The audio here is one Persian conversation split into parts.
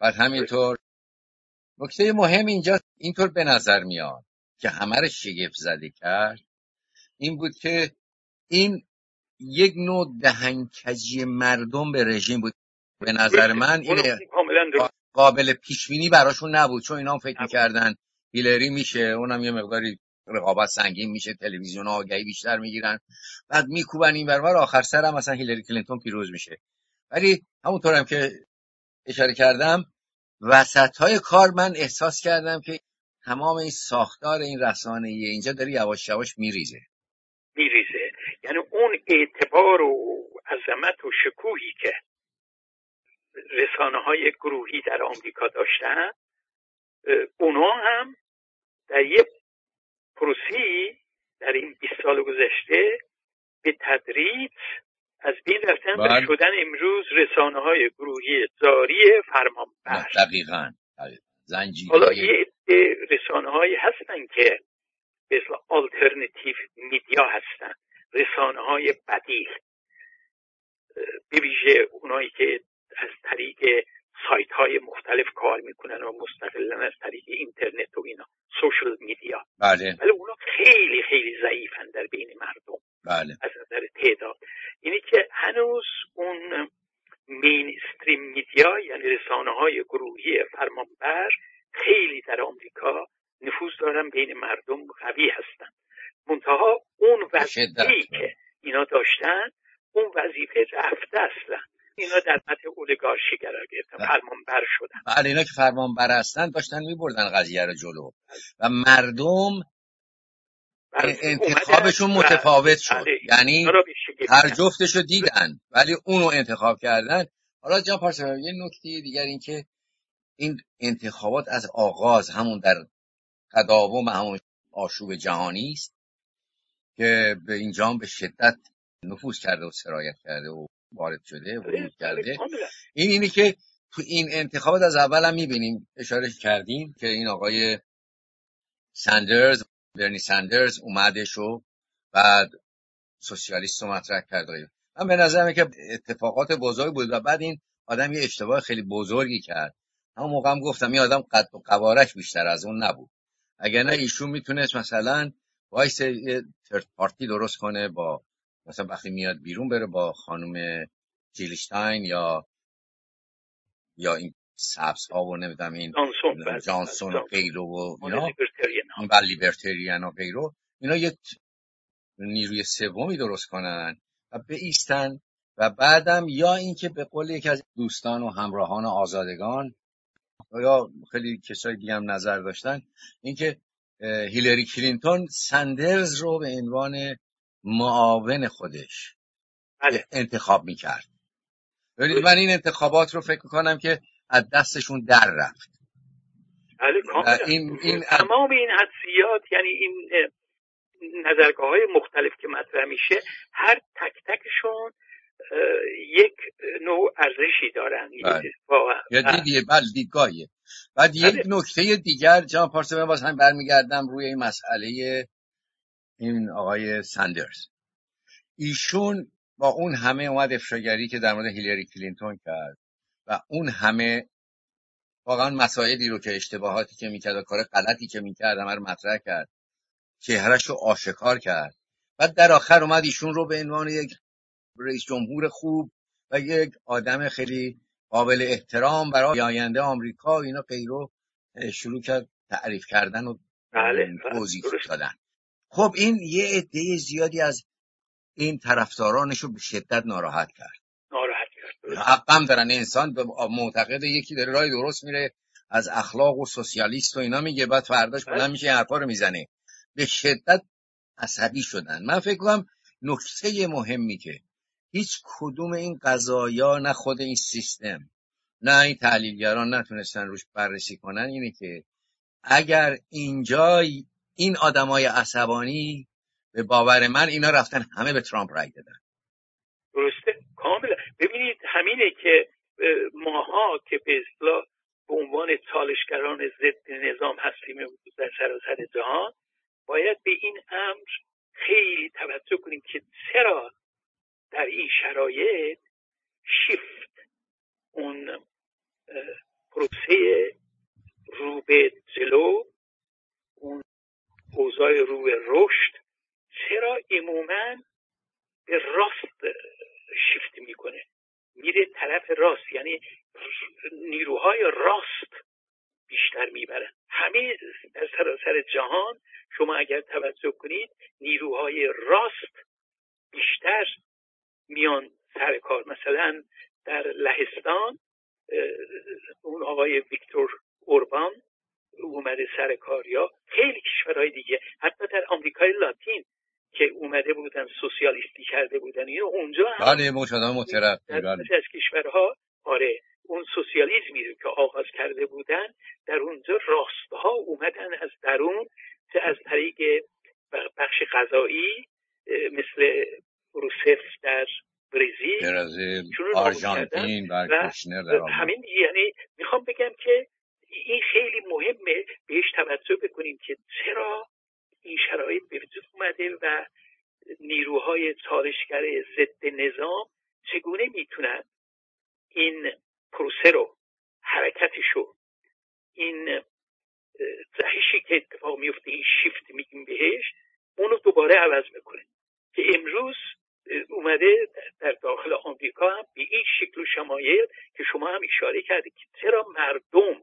بعد همینطور نکته مهم اینجا اینطور به نظر میاد که همه رو شگفت زده کرد این بود که این یک نوع دهنکجی مردم به رژیم بود. به نظر من این قابل پیش بینی براشون نبود، چون اینا هم فکر می‌کردن هیلری میشه، اونم یه مقداری رقابت سنگین میشه، تلویزیون آگهی بیشتر میگیرن، بعد میکوبن این ور، آخر سر هم مثلا هیلری کلینتون پیروز میشه. ولی همونطور هم که اشاره کردم وسطای کار من احساس کردم که تمام این ساختار این رسانه‌ای اینجا داره یواش یواش میریزه. یعنی اون اعتبار و عظمت و شکوهی که رسانه‌های گروهی در آمریکا داشتن، اونا هم در یک پروسی در این 20 سال گذشته به تدریج از بین رفتن و شدن امروز رسانه‌های گروهی جاری فرمانبر. دقیقاً زنجیره. حالا یه رسانه‌هایی هستن که به اصطلاح آلترناتیو میدیا هستن، رسانه‌های بدیل، به ویژه اونایی که از طریق سایت‌های مختلف کار میکنن و مستقلاً از طریق اینترنت و اینا، سوشال میدیا. بله. ولی اونا خیلی خیلی ضعیفن در بین مردم. بله. از نظر تعداد. اینی که هنوز اون مین استریم میدیا، یعنی رسانه‌های گروهی فرمانبر، خیلی در آمریکا نفوذ دارن، بین مردم قوی هستن. منتها اون وظیفه‌ای که اینا داشتن، اون وظیفه رفته اصلا. اینا در سطح اولیگارشی قرار گرفتن، فرمانبر شدن. بله، اینا که فرمانبر هستن داشتن میبردن قضیه رو جلو و مردم انتخابشون متفاوت شد. یعنی هر جفتشو دیدن ولی اونو انتخاب کردن. حالا جان پارسا یه نکته دیگر این که این انتخابات از آغاز همون در تداوم همون آشوب جهانی است که به اینجا هم به شدت نفوذ کرده و سرایت کرده و وارد شده و ورود کرده. اینی که تو این انتخابات از اول هم میبینیم، اشاره کردیم که این آقای ساندرز، برنی ساندرز اومدش و بعد سوسیالیست رو مطرح کرد. من به نظرم که اتفاقات بزرگ بود و بعد این آدم یه اشتباه خیلی بزرگی کرد. همون موقع هم گفتم این آدم قد و قوارش بیشتر از اون نبود. اگر نه ایشون میتونست مثلا وایس یه ترد پارتی درست کنه، با مثلا وقتی میاد بیرون بره با خانم جیلشتاین یا این سبز ها و نمیدونم این جانسون و غیره و اینا و لیبرتریان و غیره، اینا یک نیروی سومی درست کنن و بایستن و بعدم یا اینکه به قول یکی از دوستان و همراهان آزادگان یا خیلی کسای دیگه هم نظر داشتن، اینکه هیلری کلینتون ساندرز رو به عنوان معاون خودش انتخاب میکرد. ببینید من این انتخابات رو فکر میکنم که از دستشون در رفت. این تمام این حدسیات، یعنی این نظرگاه‌های مختلف که مطرح میشه، هر تک تکشون یک نوع ارزشی دارن. دیدگاهیه. بعد یک نکته دیگر جان پارسا، من باز هم برمیگردم روی این مسئله این آقای ساندرز. ایشون با اون همه اومد افشاگری که در مورد هیلری کلینتون کرد و اون همه واقعا مسائلی رو که اشتباهاتی که میکرد و کار غلطی که میکرد همه رو مطرح کرد، چهرهش رو آشکار کرد. بعد در آخر اومد ایشون رو به عنوان یک رئیس جمهور خوب و یک آدم خیلی قابل احترام برای آینده آمریکا اینا غیره شروع کرد تعریف کردن و توضیح دادن. خب این یه عده زیادی از این طرفدارانش رو به شدت ناراحت کرد. حقم دارن، انسان معتقد یکی داره راه درست میره، از اخلاق و سوسیالیست و اینا میگه، بعد فرداش بلند میشه این حرفا رو میزنه. به شدت عصبی شدن. من فکر کنم نکته مهمی که هیچ کدوم این قضایا، نه خود این سیستم نه این تحلیلگران نتونستن روش بررسی کنن، اینه که اگر اینجا این آدمای عصبانی، به باور من اینا رفتن همه به ترامپ رای دادن. درسته، کاملا. ببینید همینه که ماها که به اصطلاح به عنوان چالشگران ضد نظام هستیم در سراسر جهان، باید به این امر خیلی توجه کنیم که چرا در این شرایط شیفت، اون پروسه میره طرف راست، یعنی نیروهای راست بیشتر میبرن. همه در سراسر جهان شما اگر توجه کنید نیروهای راست بیشتر میان سر کار. مثلا در لهستان اون آقای ویکتور اوربان اومده سر کار، یا خیلی کشورهای دیگه، حتی در آمریکای لاتین که اومده بودن سوسیالیستی کرده بودن، اینو اونجا هم بله در از کشورها اون سوسیالیسمی رو که آغاز کرده بودن در اونجا راستها اومدن از درون، چه از طریق بخش قضایی مثل روسف در برزیل، آرژانتین و کشنر در همین. یعنی میخوام بگم که این خیلی مهمه بهش توجه بکنیم که چرا این شرایط به وجود اومده و نیروهای چالشگر ضد نظام چگونه میتونن این پروسه رو، حرکتشو، این جهشی که اتفاق میفته، این شیفت میگیم بهش، اونو دوباره عوض میکنه. که امروز اومده در داخل آمریکا هم به این شکل و شمایل که شما هم اشاره کردید که چرا مردم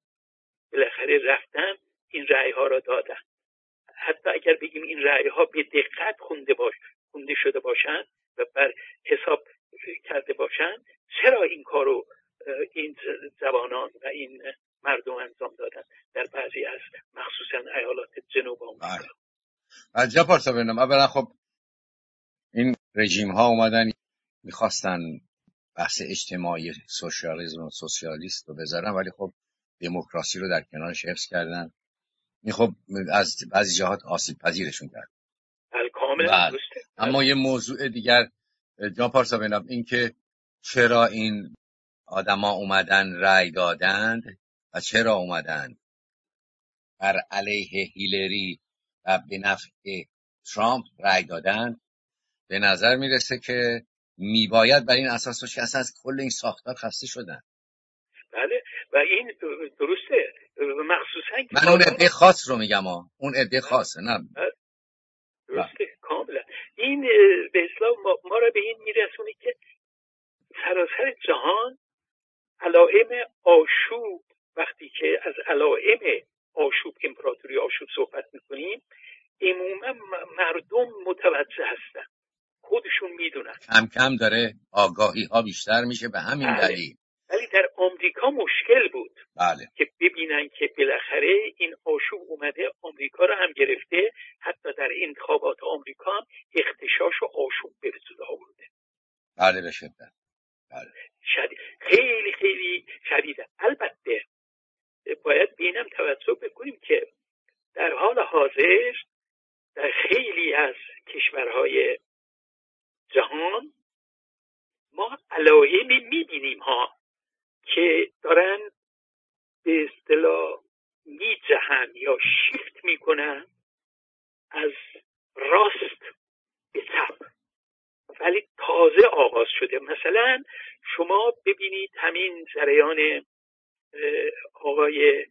بالاخره رفتن این رأی ها را دادن. حتی اگر بگیم این رأی ها به دقت خونده شده باشند و بر حساب کرده باشند، چرا این کارو این جوانان و این مردم انجام دادن در بعضی از مخصوصا ایالات جنوب آمریکا. عجب پارسا بینم. اولا خب این رژیم ها اومدن میخواستن بحث اجتماعی سوسیالیسم و سوسیالیست رو بذارن، ولی خب دموکراسی رو در کنارش حفظ کردن. این خب از بعضی جهات آسیب پذیرشون کرد. کاملا درسته. اما یه موضوع دیگر جان پارسا بینم، این که چرا این آدما اومدن رأی دادند و چرا اومدن بر علیه هیلری و به نفع ترامپ رأی دادند، به نظر میرسه که میباید بر این اساس باشه که اصلا از کل این ساختار خسته شدن. بله و این درسته، مخصوصا من اون عده خاص رو میگم اون عده خاصه، نه درسته کاملا. این به اصطلاح ما را به این میرسونه که سراسر جهان علائم آشوب، وقتی که از علائم آشوب، امپراتوری آشوب صحبت میکنیم، عموما مردم متوجه هستن، خودشون میدونن، کم کم داره آگاهی ها بیشتر میشه به همین دلیل. ولی در آمریکا مشکل بود. بله. که ببینن که بالاخره این آشوب اومده آمریکا رو هم گرفته، حتی در انتخابات آمریکا هم اختشاش و آشوب به وجود آورده. بله به شدت. بله. خیلی خیلی شدیده. البته باید به اینم توجه بکنیم که در حال حاضر در خیلی از کشورهای جهان ما علائمی میبینیم ها که دارن به اصطلاح میجهن یا شیفت میکنن از راست به چپ، ولی تازه آغاز شده. مثلا شما ببینید همین جریان آقای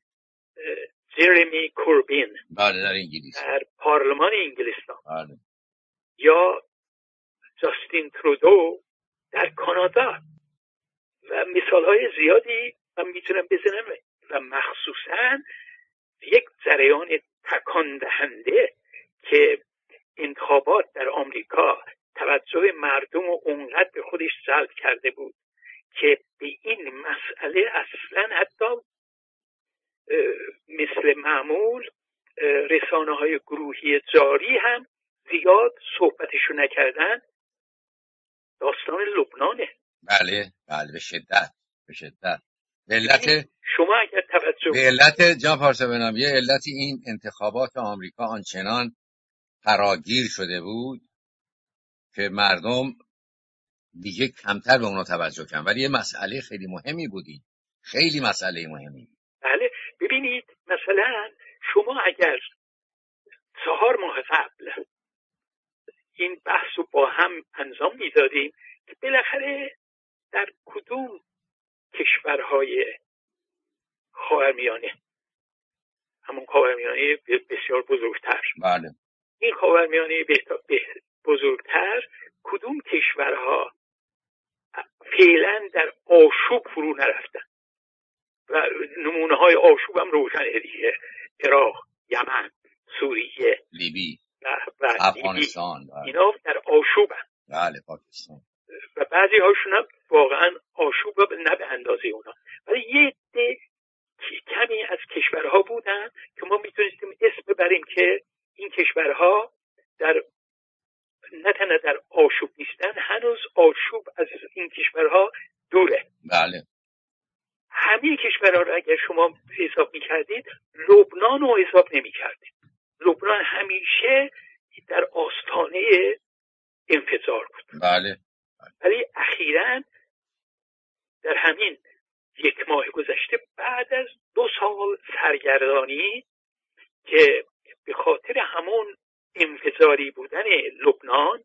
جرمی کوربین در انگلیس، در پارلمان انگلستان، بله. یا جاستین ترودو در کانادا و مثالهای زیادی من میتونم بزنم و مخصوصا یک جریان تکان دهنده که انتخابات در آمریکا توجه مردم رو اونقدر به خودش جلب کرده بود که به این مسئله اصلا حتی مثل معمول رسانه‌های گروهی جاری هم زیاد صحبتشو نکردن. داستان لبنانه. بله به شدت علت شما اگر توجه به علت جان پارسا بنام، یه علتی این انتخابات آمریکا آنچنان فراگیر شده بود که مردم دیگه کمتر به اونا توجه کردن، ولی یه مسئله خیلی مهمی بودی، خیلی مسئله مهمی. بله ببینید مثلا شما اگر 4 ماه قبل این بحث رو با هم انجام میدادیم که بالاخره در کدوم کشورهای خاورمیانه، همون خاورمیانه بسیار بزرگتر، بله. این خاورمیانه بزرگتر کدوم کشورها فعلا در آشوب فرو نرفتن و نمونه های آشوب هم روشنه دیگه، عراق، یمن، سوریه، لیبی و افغانستان، اینا در آشوبن. بله، پاکستان. و بعضی هاشون هم واقعا آشوب نه به اندازه اونا، ولی یه عده کمی از کشورها بودن که ما میتونستیم اسم ببریم که این کشورها در نه تنها در آشوب نیستن، هنوز آشوب از این کشورها دوره. بله. همه کشورها رو اگر شما حساب میکردید، لبنان رو حساب نمیکردید. لبنان همیشه در آستانه انفجار بود. بله. ولی اخیراً در همین 1 ماه گذشته، بعد از 2 سال سرگردانی که به خاطر همون انفجاری بودن لبنان،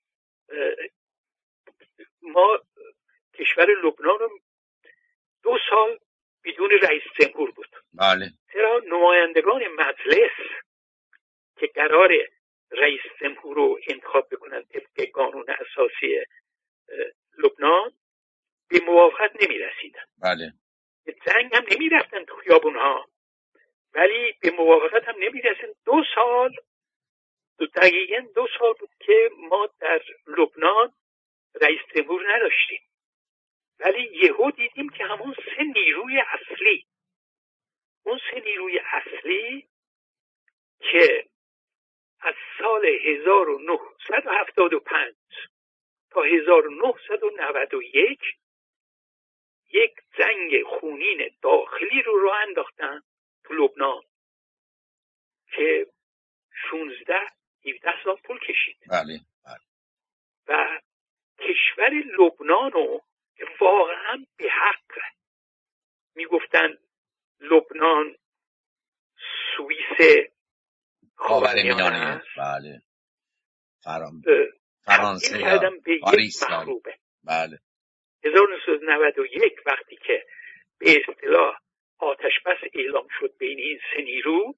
ما کشور لبنان رو 2 سال بدون رئیس جمهور بود. بله. چرا نمایندگان مجلس که قرار رئیس جمهور رو انتخاب بکنن طبق قانون اساسی لبنان به موافقت نمی رسیدن. بله. به جنگ هم نمی رفتن تو خیابونها، ولی به موافقت هم نمی رسیدن. 2 سال، دقیقاً 2 سال بود که ما در لبنان رئیس جمهور نداشتیم. ولی یهو دیدیم که همون 3 نیروی اصلی، اون 3 نیروی اصلی که از سال 1975 تا 1991 یک جنگ خونین داخلی رو راه انداختن تو لبنان که 16-17 سال طول کشید. بله. و کشور لبنان رو که واقعا به حق میگفتن لبنان سوئیس خاورمیانه است. بله. فرانسه کردم به یک مخروبه. بله. 1991 وقتی که به اصطلاح آتش بس اعلام شد بین این 3 نیرو،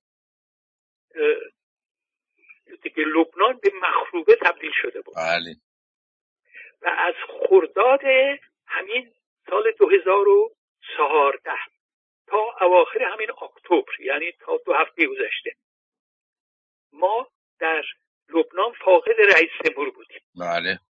دیگه لبنان به مخروبه تبدیل شده بود. بله. و از خرداد همین سال 2014 تا اواخر همین اکتبر، یعنی تا 2 هفته گذشته، ما در لبنان فاقد رئیس جمهور بودیم. بله.